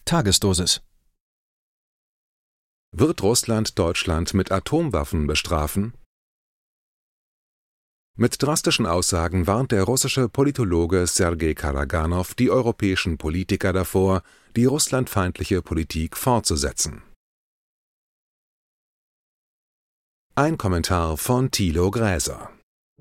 Tagesdosis. Wird Russland Deutschland mit Atomwaffen bestrafen? Mit drastischen Aussagen warnt der russische Politologe Sergei Karaganow die europäischen Politiker davor, die russlandfeindliche Politik fortzusetzen. Ein Kommentar von Thilo Gräser.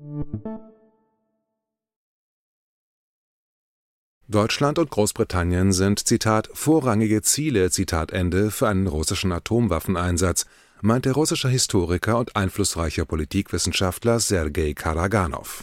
Deutschland und Großbritannien sind, Zitat, vorrangige Ziele, Zitat Ende, für einen russischen Atomwaffeneinsatz, meint der russische Historiker und einflussreiche Politikwissenschaftler Sergei Karaganow.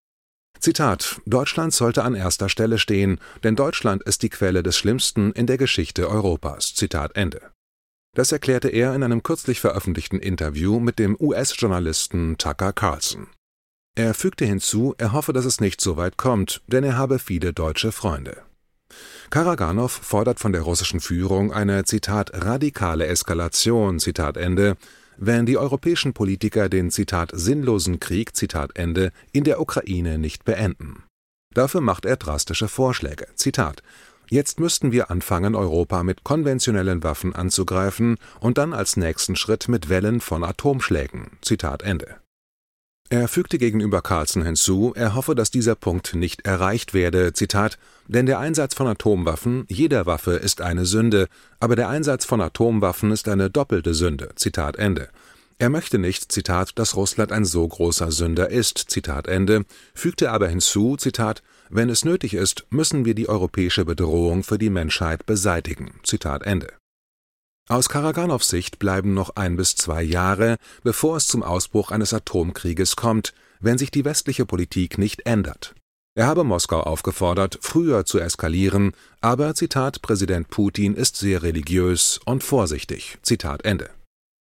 Zitat: Deutschland sollte an erster Stelle stehen, denn Deutschland ist die Quelle des Schlimmsten in der Geschichte Europas. Zitat Ende. Das erklärte er in einem kürzlich veröffentlichten Interview mit dem US-Journalisten Tucker Carlson. Er fügte hinzu, er hoffe, dass es nicht so weit kommt, denn er habe viele deutsche Freunde. Karaganow fordert von der russischen Führung eine, Zitat, radikale Eskalation, Zitat Ende, wenn die europäischen Politiker den, Zitat, sinnlosen Krieg, Zitat Ende, in der Ukraine nicht beenden. Dafür macht er drastische Vorschläge. Zitat: Jetzt müssten wir anfangen, Europa mit konventionellen Waffen anzugreifen und dann als nächsten Schritt mit Wellen von Atomschlägen. Zitat Ende. Er fügte gegenüber Carlson hinzu, er hoffe, dass dieser Punkt nicht erreicht werde, Zitat, denn der Einsatz von Atomwaffen, jeder Waffe ist eine Sünde, aber der Einsatz von Atomwaffen ist eine doppelte Sünde, Zitat Ende. Er möchte nicht, Zitat, dass Russland ein so großer Sünder ist, Zitat Ende, fügte aber hinzu, Zitat, wenn es nötig ist, müssen wir die europäische Bedrohung für die Menschheit beseitigen, Zitat Ende. Aus Karaganows Sicht bleiben noch 1 bis 2 Jahre, bevor es zum Ausbruch eines Atomkrieges kommt, wenn sich die westliche Politik nicht ändert. Er habe Moskau aufgefordert, früher zu eskalieren, aber, Zitat, Präsident Putin ist sehr religiös und vorsichtig, Zitat Ende.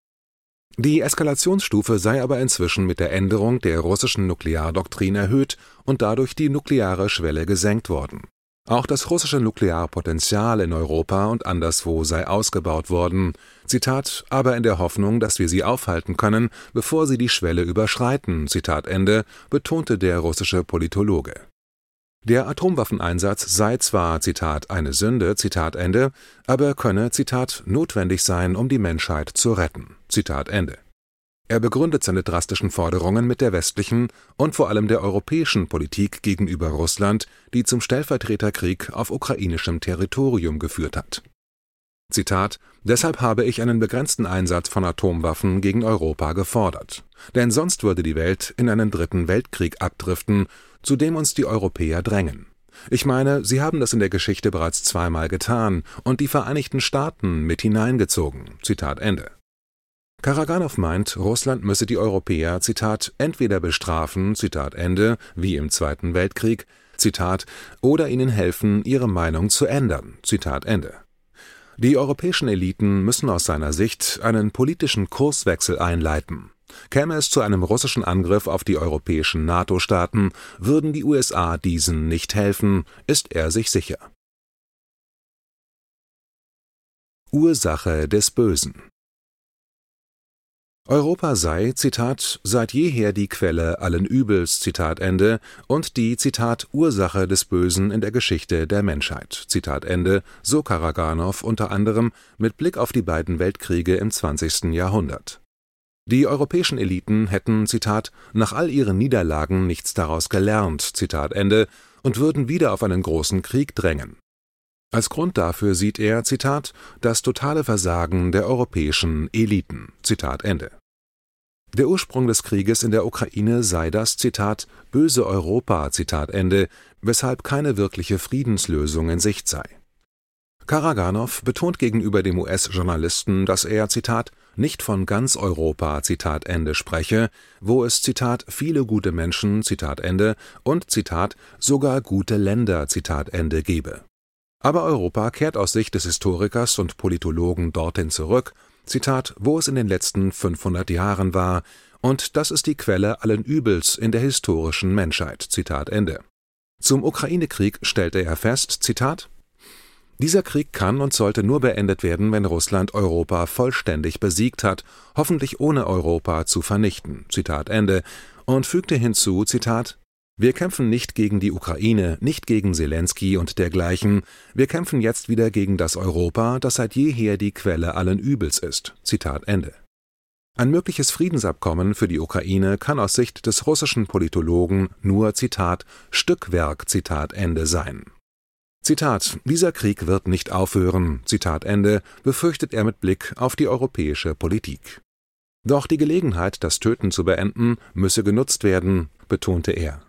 Die Eskalationsstufe sei aber inzwischen mit der Änderung der russischen Nukleardoktrin erhöht und dadurch die nukleare Schwelle gesenkt worden. Auch das russische Nuklearpotenzial in Europa und anderswo sei ausgebaut worden, Zitat, aber in der Hoffnung, dass wir sie aufhalten können, bevor sie die Schwelle überschreiten, Zitat Ende, betonte der russische Politologe. Der Atomwaffeneinsatz sei zwar, Zitat, eine Sünde, Zitat Ende, aber könne, Zitat, notwendig sein, um die Menschheit zu retten, Zitat Ende. Er begründet seine drastischen Forderungen mit der westlichen und vor allem der europäischen Politik gegenüber Russland, die zum Stellvertreterkrieg auf ukrainischem Territorium geführt hat. Zitat: Deshalb habe ich einen begrenzten Einsatz von Atomwaffen gegen Europa gefordert. Denn sonst würde die Welt in einen 3. Weltkrieg abdriften, zu dem uns die Europäer drängen. Ich meine, sie haben das in der Geschichte bereits 2-mal getan und die Vereinigten Staaten mit hineingezogen. Zitat Ende. Karaganow meint, Russland müsse die Europäer, Zitat, entweder bestrafen, Zitat Ende, wie im 2. Weltkrieg, Zitat, oder ihnen helfen, ihre Meinung zu ändern, Zitat Ende. Die europäischen Eliten müssen aus seiner Sicht einen politischen Kurswechsel einleiten. Käme es zu einem russischen Angriff auf die europäischen NATO-Staaten, würden die USA diesen nicht helfen, ist er sich sicher. Ursache des Bösen. Europa sei, Zitat, seit jeher die Quelle allen Übels, Zitat Ende, und die, Zitat, Ursache des Bösen in der Geschichte der Menschheit, Zitat Ende, so Karaganow unter anderem mit Blick auf die beiden Weltkriege im 20. Jahrhundert. Die europäischen Eliten hätten, Zitat, nach all ihren Niederlagen nichts daraus gelernt, Zitat Ende, und würden wieder auf einen großen Krieg drängen. Als Grund dafür sieht er, Zitat, das totale Versagen der europäischen Eliten, Zitat Ende. Der Ursprung des Krieges in der Ukraine sei das, Zitat, böse Europa, Zitat Ende, weshalb keine wirkliche Friedenslösung in Sicht sei. Karaganow betont gegenüber dem US-Journalisten, dass er, Zitat, nicht von ganz Europa, Zitat Ende, spreche, wo es, Zitat, viele gute Menschen, Zitat Ende, und, Zitat, sogar gute Länder, Zitat Ende, gebe. Aber Europa kehrt aus Sicht des Historikers und Politologen dorthin zurück, Zitat, wo es in den letzten 500 Jahren war, und das ist die Quelle allen Übels in der historischen Menschheit, Zitat Ende. Zum Ukraine-Krieg stellte er fest, Zitat, dieser Krieg kann und sollte nur beendet werden, wenn Russland Europa vollständig besiegt hat, hoffentlich ohne Europa zu vernichten, Zitat Ende, und fügte hinzu, Zitat, Wir kämpfen nicht gegen die Ukraine, nicht gegen Selenskyj und dergleichen. Wir kämpfen jetzt wieder gegen das Europa, das seit jeher die Quelle allen Übels ist. Zitat Ende. Ein mögliches Friedensabkommen für die Ukraine kann aus Sicht des russischen Politologen nur, Zitat, Stückwerk, Zitat Ende sein. Zitat, dieser Krieg wird nicht aufhören, Zitat Ende, befürchtet er mit Blick auf die europäische Politik. Doch die Gelegenheit, das Töten zu beenden, müsse genutzt werden, betonte er.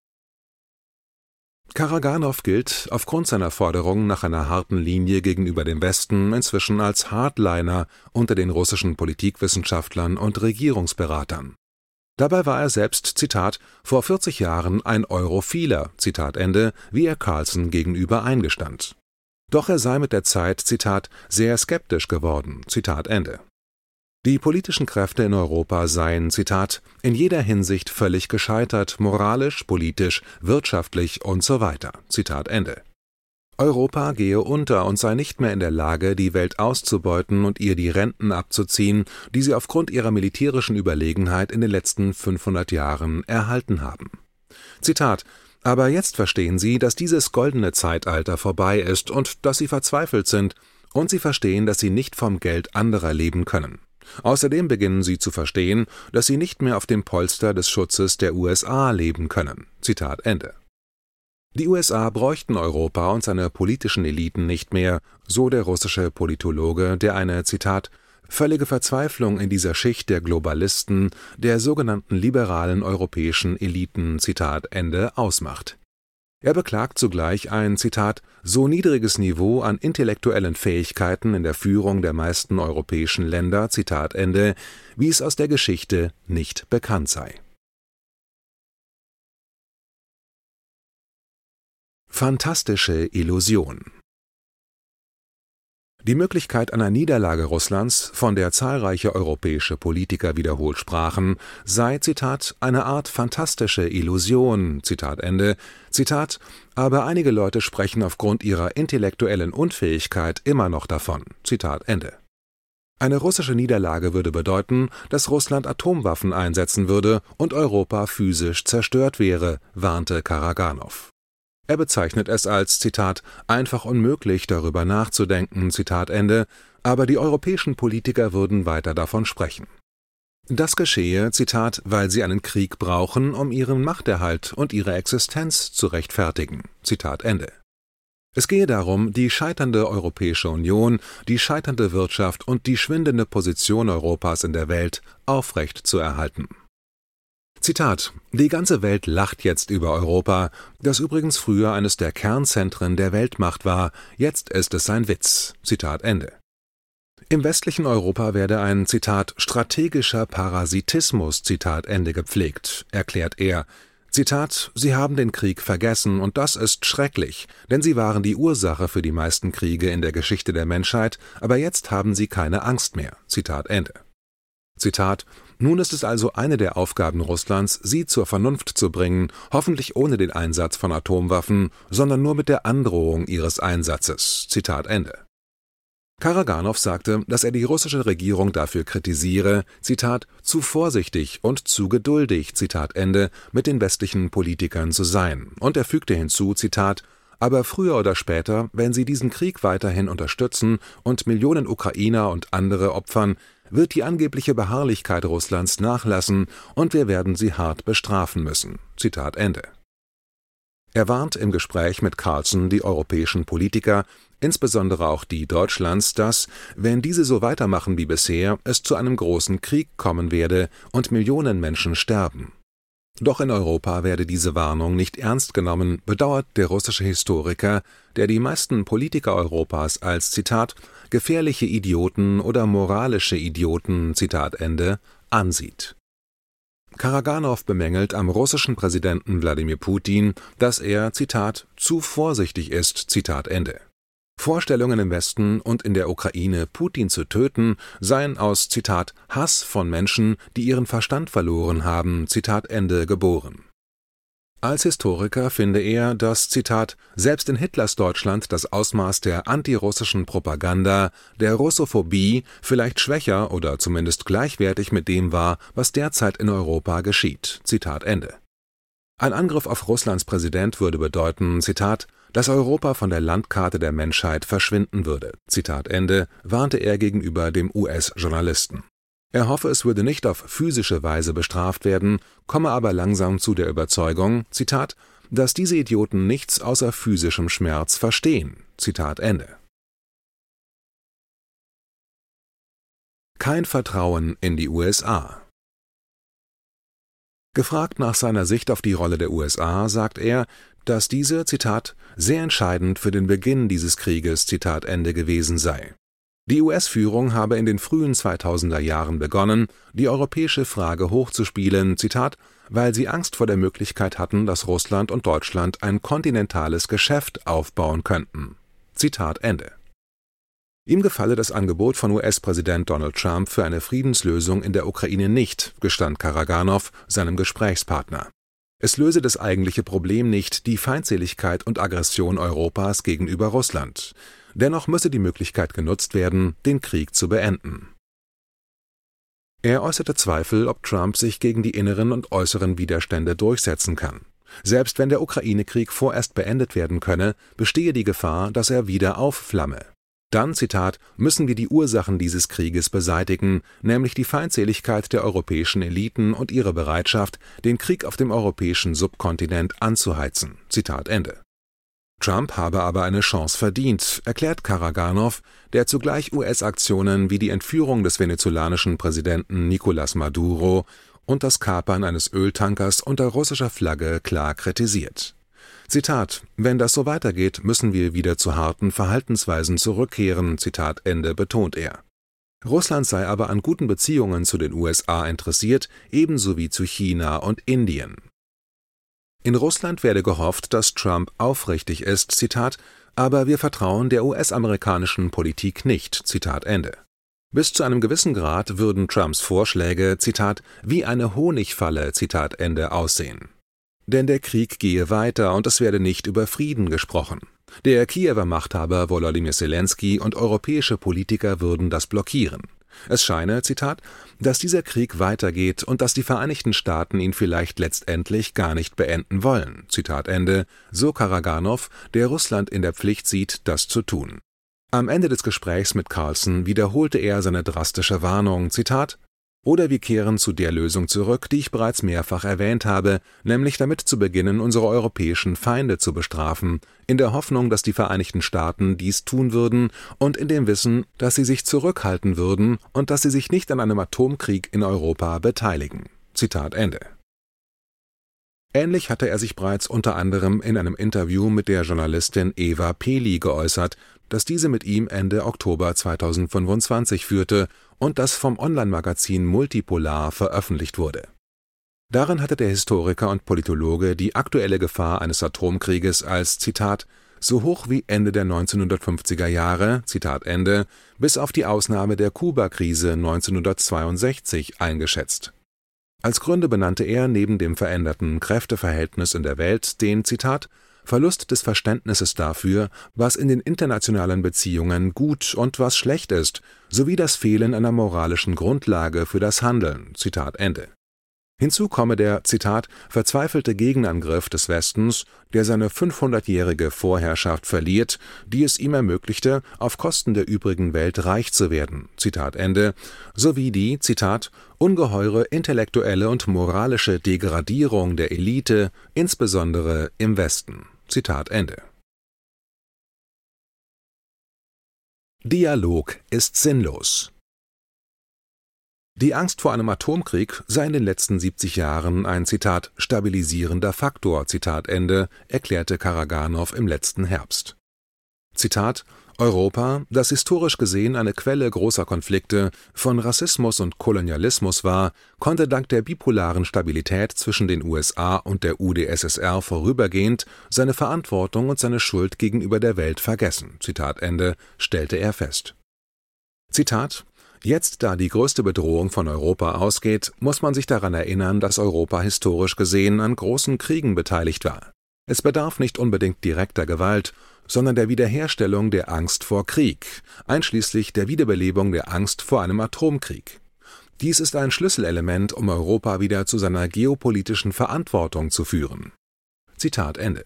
Karaganow gilt aufgrund seiner Forderung nach einer harten Linie gegenüber dem Westen inzwischen als Hardliner unter den russischen Politikwissenschaftlern und Regierungsberatern. Dabei war er selbst, Zitat, vor 40 Jahren ein Europhiler, Zitat Ende, wie er Carlson gegenüber eingestand. Doch er sei mit der Zeit, Zitat, sehr skeptisch geworden, Zitat Ende. Die politischen Kräfte in Europa seien, Zitat, in jeder Hinsicht völlig gescheitert, moralisch, politisch, wirtschaftlich und so weiter, Zitat Ende. Europa gehe unter und sei nicht mehr in der Lage, die Welt auszubeuten und ihr die Renten abzuziehen, die sie aufgrund ihrer militärischen Überlegenheit in den letzten 500 Jahren erhalten haben. Zitat, aber jetzt verstehen sie, dass dieses goldene Zeitalter vorbei ist und dass sie verzweifelt sind, und sie verstehen, dass sie nicht vom Geld anderer leben können. Außerdem beginnen sie zu verstehen, dass sie nicht mehr auf dem Polster des Schutzes der USA leben können. Zitat Ende. Die USA bräuchten Europa und seine politischen Eliten nicht mehr, so der russische Politologe, der eine, Zitat, völlige Verzweiflung in dieser Schicht der Globalisten, der sogenannten liberalen europäischen Eliten, Zitat Ende, ausmacht. Er beklagt zugleich ein, Zitat, so niedriges Niveau an intellektuellen Fähigkeiten in der Führung der meisten europäischen Länder, Zitat Ende, wie es aus der Geschichte nicht bekannt sei. Fantastische Illusion. Die Möglichkeit einer Niederlage Russlands, von der zahlreiche europäische Politiker wiederholt sprachen, sei, Zitat, eine Art fantastische Illusion, Zitat Ende, Zitat, aber einige Leute sprechen aufgrund ihrer intellektuellen Unfähigkeit immer noch davon, Zitat Ende. Eine russische Niederlage würde bedeuten, dass Russland Atomwaffen einsetzen würde und Europa physisch zerstört wäre, warnte Karaganow. Er bezeichnet es als, Zitat, einfach unmöglich, darüber nachzudenken, Zitat Ende, aber die europäischen Politiker würden weiter davon sprechen. Das geschehe, Zitat, weil sie einen Krieg brauchen, um ihren Machterhalt und ihre Existenz zu rechtfertigen, Zitat Ende. Es gehe darum, die scheiternde Europäische Union, die scheiternde Wirtschaft und die schwindende Position Europas in der Welt aufrecht zu erhalten. Zitat, die ganze Welt lacht jetzt über Europa, das übrigens früher eines der Kernzentren der Weltmacht war, jetzt ist es ein Witz. Zitat Ende. Im westlichen Europa werde ein, Zitat, strategischer Parasitismus, Zitat Ende, gepflegt, erklärt er. Zitat, Sie haben den Krieg vergessen und das ist schrecklich, denn Sie waren die Ursache für die meisten Kriege in der Geschichte der Menschheit, aber jetzt haben Sie keine Angst mehr. Zitat Ende. Zitat, nun ist es also eine der Aufgaben Russlands, sie zur Vernunft zu bringen, hoffentlich ohne den Einsatz von Atomwaffen, sondern nur mit der Androhung ihres Einsatzes. Zitat Ende. Karaganow sagte, dass er die russische Regierung dafür kritisiere, Zitat, zu vorsichtig und zu geduldig, Zitat Ende, mit den westlichen Politikern zu sein. Und er fügte hinzu, Zitat, aber früher oder später, wenn sie diesen Krieg weiterhin unterstützen und Millionen Ukrainer und andere opfern, wird die angebliche Beharrlichkeit Russlands nachlassen und wir werden sie hart bestrafen müssen. Zitat Ende. Er warnt im Gespräch mit Carlson die europäischen Politiker, insbesondere auch die Deutschlands, dass, wenn diese so weitermachen wie bisher, es zu einem großen Krieg kommen werde und Millionen Menschen sterben. Doch in Europa werde diese Warnung nicht ernst genommen, bedauert der russische Historiker, der die meisten Politiker Europas als, Zitat, gefährliche Idioten oder moralische Idioten, Zitat Ende, ansieht. Karaganow bemängelt am russischen Präsidenten Wladimir Putin, dass er, Zitat, zu vorsichtig ist, Zitat Ende. Vorstellungen im Westen und in der Ukraine, Putin zu töten, seien aus, Zitat, Hass von Menschen, die ihren Verstand verloren haben, Zitat Ende, geboren. Als Historiker finde er, dass, Zitat, selbst in Hitlers Deutschland das Ausmaß der antirussischen Propaganda, der Russophobie vielleicht schwächer oder zumindest gleichwertig mit dem war, was derzeit in Europa geschieht, Zitat Ende. Ein Angriff auf Russlands Präsident würde bedeuten, Zitat, dass Europa von der Landkarte der Menschheit verschwinden würde, Zitat Ende, warnte er gegenüber dem US-Journalisten. Er hoffe, es würde nicht auf physische Weise bestraft werden, komme aber langsam zu der Überzeugung, Zitat, dass diese Idioten nichts außer physischem Schmerz verstehen, Zitat Ende. Kein Vertrauen in die USA. Gefragt nach seiner Sicht auf die Rolle der USA, sagt er, dass diese, Zitat, sehr entscheidend für den Beginn dieses Krieges, Zitat Ende, gewesen sei. Die US-Führung habe in den frühen 2000er Jahren begonnen, die europäische Frage hochzuspielen, Zitat, weil sie Angst vor der Möglichkeit hatten, dass Russland und Deutschland ein kontinentales Geschäft aufbauen könnten. Zitat Ende. Ihm gefalle das Angebot von US-Präsident Donald Trump für eine Friedenslösung in der Ukraine nicht, gestand Karaganov seinem Gesprächspartner. Es löse das eigentliche Problem nicht, die Feindseligkeit und Aggression Europas gegenüber Russland. Dennoch müsse die Möglichkeit genutzt werden, den Krieg zu beenden. Er äußerte Zweifel, ob Trump sich gegen die inneren und äußeren Widerstände durchsetzen kann. Selbst wenn der Ukraine-Krieg vorerst beendet werden könne, bestehe die Gefahr, dass er wieder aufflamme. Dann, Zitat, müssen wir die Ursachen dieses Krieges beseitigen, nämlich die Feindseligkeit der europäischen Eliten und ihre Bereitschaft, den Krieg auf dem europäischen Subkontinent anzuheizen. Zitat Ende. Trump habe aber eine Chance verdient, erklärt Karaganov, der zugleich US-Aktionen wie die Entführung des venezolanischen Präsidenten Nicolás Maduro und das Kapern eines Öltankers unter russischer Flagge klar kritisiert. Zitat, wenn das so weitergeht, müssen wir wieder zu harten Verhaltensweisen zurückkehren, Zitat Ende, betont er. Russland sei aber an guten Beziehungen zu den USA interessiert, ebenso wie zu China und Indien. In Russland werde gehofft, dass Trump aufrichtig ist, Zitat, aber wir vertrauen der US-amerikanischen Politik nicht, Zitat Ende. Bis zu einem gewissen Grad würden Trumps Vorschläge, Zitat, wie eine Honigfalle, Zitat Ende, aussehen. Denn der Krieg gehe weiter und es werde nicht über Frieden gesprochen. Der Kiewer Machthaber Volodymyr Zelensky und europäische Politiker würden das blockieren. Es scheine, Zitat, dass dieser Krieg weitergeht und dass die Vereinigten Staaten ihn vielleicht letztendlich gar nicht beenden wollen, Zitat Ende, so Karaganov, der Russland in der Pflicht sieht, das zu tun. Am Ende des Gesprächs mit Carlson wiederholte er seine drastische Warnung, Zitat, oder wir kehren zu der Lösung zurück, die ich bereits mehrfach erwähnt habe, nämlich damit zu beginnen, unsere europäischen Feinde zu bestrafen, in der Hoffnung, dass die Vereinigten Staaten dies tun würden und in dem Wissen, dass sie sich zurückhalten würden und dass sie sich nicht an einem Atomkrieg in Europa beteiligen. Zitat Ende. Ähnlich hatte er sich bereits unter anderem in einem Interview mit der Journalistin Eva Peli geäußert, das diese mit ihm Ende Oktober 2025 führte und das vom Online-Magazin Multipolar veröffentlicht wurde. Darin hatte der Historiker und Politologe die aktuelle Gefahr eines Atomkrieges als, Zitat, so hoch wie Ende der 1950er Jahre, Zitat Ende, bis auf die Ausnahme der Kuba-Krise 1962 eingeschätzt. Als Gründe benannte er neben dem veränderten Kräfteverhältnis in der Welt den, Zitat, Verlust des Verständnisses dafür, was in den internationalen Beziehungen gut und was schlecht ist, sowie das Fehlen einer moralischen Grundlage für das Handeln. Zitat Ende. Hinzu komme der, Zitat, verzweifelte Gegenangriff des Westens, der seine 500-jährige Vorherrschaft verliert, die es ihm ermöglichte, auf Kosten der übrigen Welt reich zu werden. Zitat Ende, sowie die, Zitat, ungeheure intellektuelle und moralische Degradierung der Elite, insbesondere im Westen. Zitat Ende. Dialog ist sinnlos. Die Angst vor einem Atomkrieg sei in den letzten 70 Jahren ein, Zitat, stabilisierender Faktor, Zitat Ende, erklärte Karaganov im letzten Herbst. Zitat, Europa, das historisch gesehen eine Quelle großer Konflikte, von Rassismus und Kolonialismus war, konnte dank der bipolaren Stabilität zwischen den USA und der UdSSR vorübergehend seine Verantwortung und seine Schuld gegenüber der Welt vergessen, Zitat Ende, stellte er fest. Zitat, jetzt, da die größte Bedrohung von Europa ausgeht, muss man sich daran erinnern, dass Europa historisch gesehen an großen Kriegen beteiligt war. Es bedarf nicht unbedingt direkter Gewalt, sondern der Wiederherstellung der Angst vor Krieg, einschließlich der Wiederbelebung der Angst vor einem Atomkrieg. Dies ist ein Schlüsselelement, um Europa wieder zu seiner geopolitischen Verantwortung zu führen. Zitat Ende.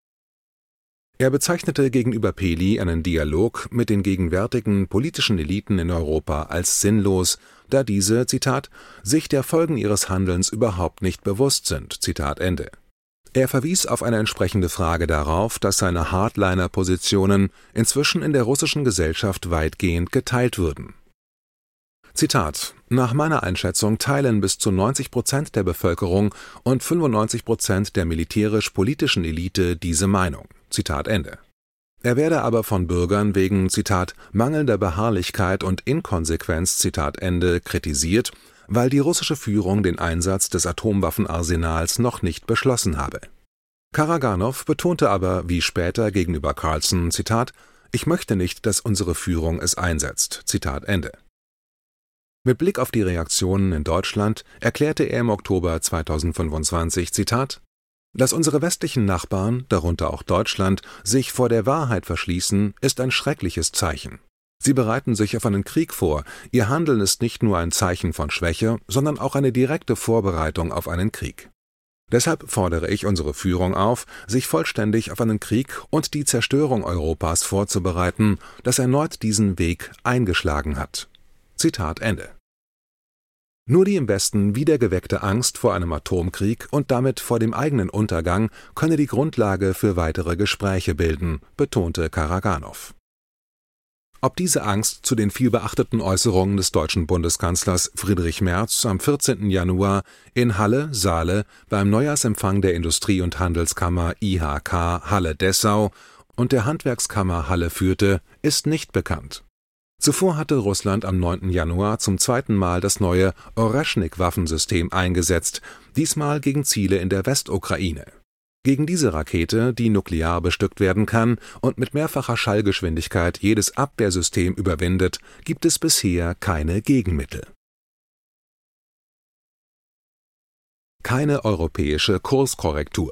Er bezeichnete gegenüber Peli einen Dialog mit den gegenwärtigen politischen Eliten in Europa als sinnlos, da diese, Zitat, sich der Folgen ihres Handelns überhaupt nicht bewusst sind. Zitat Ende. Er verwies auf eine entsprechende Frage darauf, dass seine Hardliner-Positionen inzwischen in der russischen Gesellschaft weitgehend geteilt würden. Zitat: Nach meiner Einschätzung teilen bis zu 90% der Bevölkerung und 95% der militärisch-politischen Elite diese Meinung. Zitat Ende. Er werde aber von Bürgern wegen, Zitat, mangelnder Beharrlichkeit und Inkonsequenz, Zitat Ende, kritisiert, weil die russische Führung den Einsatz des Atomwaffenarsenals noch nicht beschlossen habe. Karaganow betonte aber, wie später gegenüber Carlson, Zitat, ich möchte nicht, dass unsere Führung es einsetzt. Zitat Ende. Mit Blick auf die Reaktionen in Deutschland erklärte er im Oktober 2025, Zitat, dass unsere westlichen Nachbarn, darunter auch Deutschland, sich vor der Wahrheit verschließen, ist ein schreckliches Zeichen. Sie bereiten sich auf einen Krieg vor, ihr Handeln ist nicht nur ein Zeichen von Schwäche, sondern auch eine direkte Vorbereitung auf einen Krieg. Deshalb fordere ich unsere Führung auf, sich vollständig auf einen Krieg und die Zerstörung Europas vorzubereiten, das erneut diesen Weg eingeschlagen hat. Zitat Ende. Nur die im Westen wiedergeweckte Angst vor einem Atomkrieg und damit vor dem eigenen Untergang könne die Grundlage für weitere Gespräche bilden, betonte Karaganow. Ob diese Angst zu den vielbeachteten Äußerungen des deutschen Bundeskanzlers Friedrich Merz am 14. Januar in Halle-Saale beim Neujahrsempfang der Industrie- und Handelskammer IHK Halle-Dessau und der Handwerkskammer Halle führte, ist nicht bekannt. Zuvor hatte Russland am 9. Januar zum zweiten Mal das neue Oreschnik-Waffensystem eingesetzt, diesmal gegen Ziele in der Westukraine. Gegen diese Rakete, die nuklear bestückt werden kann und mit mehrfacher Schallgeschwindigkeit jedes Abwehrsystem überwindet, gibt es bisher keine Gegenmittel. Keine europäische Kurskorrektur.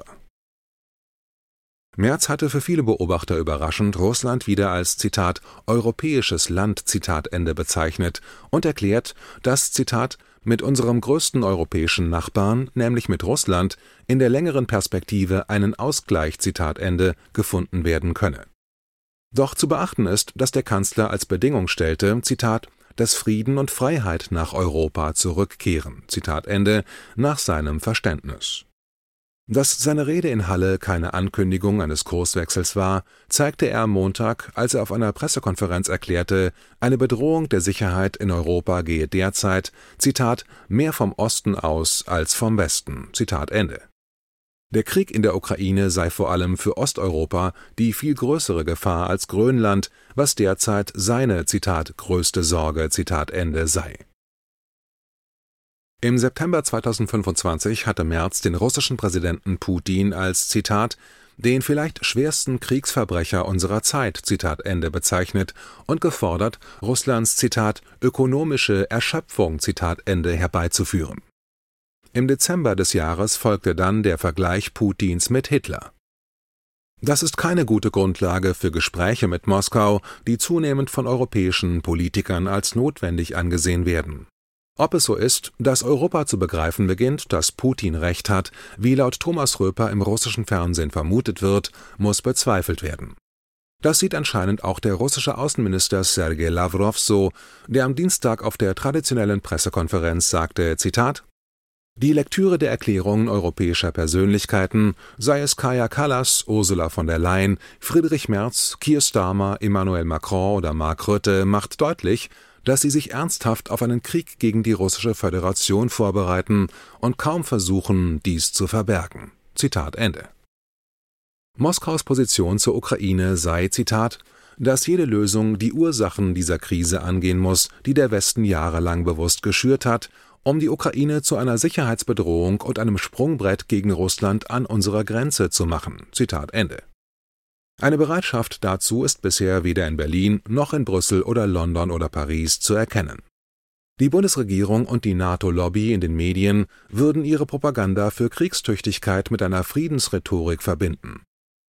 Merz hatte für viele Beobachter überraschend Russland wieder als, Zitat, europäisches Land, Zitat Ende, bezeichnet und erklärt, dass, Zitat, mit unserem größten europäischen Nachbarn, nämlich mit Russland, in der längeren Perspektive einen Ausgleich, Zitat Ende, gefunden werden könne. Doch zu beachten ist, dass der Kanzler als Bedingung stellte, Zitat, dass Frieden und Freiheit nach Europa zurückkehren, Zitat Ende, nach seinem Verständnis. Dass seine Rede in Halle keine Ankündigung eines Kurswechsels war, zeigte er am Montag, als er auf einer Pressekonferenz erklärte, eine Bedrohung der Sicherheit in Europa gehe derzeit, Zitat, mehr vom Osten aus als vom Westen, Zitat Ende. Der Krieg in der Ukraine sei vor allem für Osteuropa die viel größere Gefahr als Grönland, was derzeit seine, Zitat, größte Sorge, Zitat Ende, sei. Im September 2025 hatte Merz den russischen Präsidenten Putin als, Zitat, den vielleicht schwersten Kriegsverbrecher unserer Zeit, Zitat Ende, bezeichnet und gefordert, Russlands, Zitat, ökonomische Erschöpfung, Zitat Ende, herbeizuführen. Im Dezember des Jahres folgte dann der Vergleich Putins mit Hitler. Das ist keine gute Grundlage für Gespräche mit Moskau, die zunehmend von europäischen Politikern als notwendig angesehen werden. Ob es so ist, dass Europa zu begreifen beginnt, dass Putin recht hat, wie laut Thomas Röper im russischen Fernsehen vermutet wird, muss bezweifelt werden. Das sieht anscheinend auch der russische Außenminister Sergei Lawrow so, der am Dienstag auf der traditionellen Pressekonferenz sagte, Zitat, die Lektüre der Erklärungen europäischer Persönlichkeiten, sei es Kaja Kallas, Ursula von der Leyen, Friedrich Merz, Keir Starmer, Emmanuel Macron oder Mark Rutte, macht deutlich, dass sie sich ernsthaft auf einen Krieg gegen die russische Föderation vorbereiten und kaum versuchen, dies zu verbergen. Zitat Ende. Moskaus Position zur Ukraine sei, Zitat, dass jede Lösung die Ursachen dieser Krise angehen muss, die der Westen jahrelang bewusst geschürt hat, um die Ukraine zu einer Sicherheitsbedrohung und einem Sprungbrett gegen Russland an unserer Grenze zu machen. Zitat Ende. Eine Bereitschaft dazu ist bisher weder in Berlin noch in Brüssel oder London oder Paris zu erkennen. Die Bundesregierung und die NATO-Lobby in den Medien würden ihre Propaganda für Kriegstüchtigkeit mit einer Friedensrhetorik verbinden.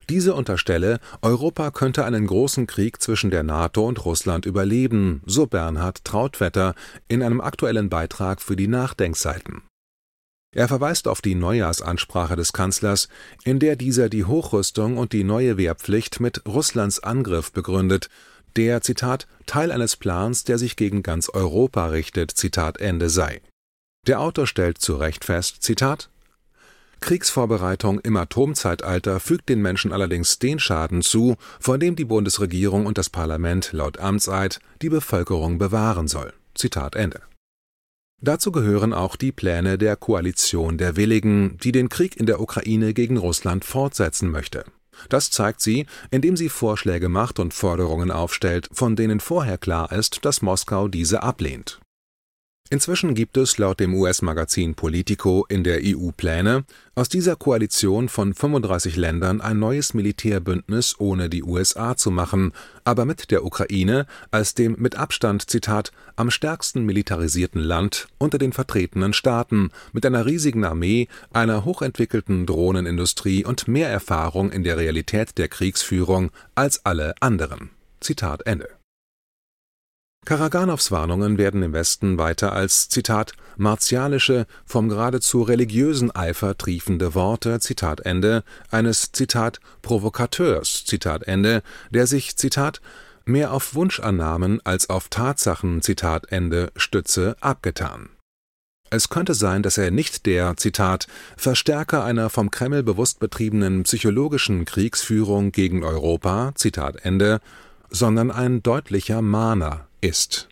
Diese unterstelle, Europa könnte einen großen Krieg zwischen der NATO und Russland überleben, so Bernhard Trautvetter in einem aktuellen Beitrag für die Nachdenkseiten. Er verweist auf die Neujahrsansprache des Kanzlers, in der dieser die Hochrüstung und die neue Wehrpflicht mit Russlands Angriff begründet, der, Zitat, Teil eines Plans, der sich gegen ganz Europa richtet, Zitat Ende sei. Der Autor stellt zu Recht fest, Zitat, Kriegsvorbereitung im Atomzeitalter fügt den Menschen allerdings den Schaden zu, vor dem die Bundesregierung und das Parlament laut Amtseid die Bevölkerung bewahren soll. Zitat Ende. Dazu gehören auch die Pläne der Koalition der Willigen, die den Krieg in der Ukraine gegen Russland fortsetzen möchte. Das zeigt sie, indem sie Vorschläge macht und Forderungen aufstellt, von denen vorher klar ist, dass Moskau diese ablehnt. Inzwischen gibt es laut dem US-Magazin Politico in der EU Pläne, aus dieser Koalition von 35 Ländern ein neues Militärbündnis ohne die USA zu machen, aber mit der Ukraine als dem mit Abstand, Zitat, am stärksten militarisierten Land unter den vertretenen Staaten, mit einer riesigen Armee, einer hochentwickelten Drohnenindustrie und mehr Erfahrung in der Realität der Kriegsführung als alle anderen. Zitat Ende. Karaganows Warnungen werden im Westen weiter als, Zitat, martialische, vom geradezu religiösen Eifer triefende Worte, Zitat Ende, eines, Zitat, Provokateurs, Zitat Ende, der sich, Zitat, mehr auf Wunschannahmen als auf Tatsachen, Zitat Ende, stütze, abgetan. Es könnte sein, dass er nicht der, Zitat, Verstärker einer vom Kreml bewusst betriebenen psychologischen Kriegsführung gegen Europa, Zitat Ende, sondern ein deutlicher Mahner ist.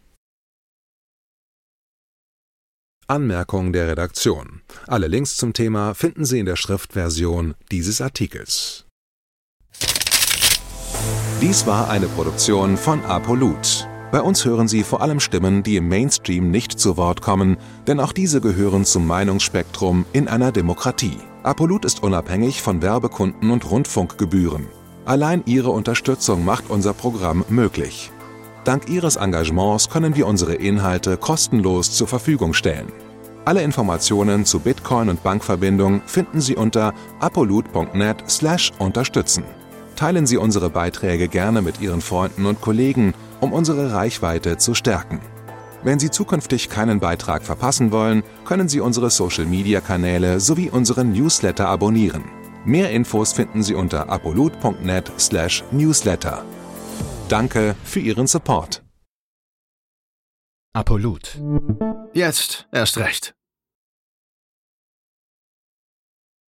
Anmerkung der Redaktion. Alle Links zum Thema finden Sie in der Schriftversion dieses Artikels. Dies war eine Produktion von Apolut. Bei uns hören Sie vor allem Stimmen, die im Mainstream nicht zu Wort kommen, denn auch diese gehören zum Meinungsspektrum in einer Demokratie. Apolut ist unabhängig von Werbekunden und Rundfunkgebühren. Allein Ihre Unterstützung macht unser Programm möglich. Dank Ihres Engagements können wir unsere Inhalte kostenlos zur Verfügung stellen. Alle Informationen zu Bitcoin und Bankverbindung finden Sie unter apolut.net/unterstützen. Teilen Sie unsere Beiträge gerne mit Ihren Freunden und Kollegen, um unsere Reichweite zu stärken. Wenn Sie zukünftig keinen Beitrag verpassen wollen, können Sie unsere Social-Media-Kanäle sowie unseren Newsletter abonnieren. Mehr Infos finden Sie unter apolut.net/newsletter. Danke für Ihren Support. Apolut. Jetzt erst recht.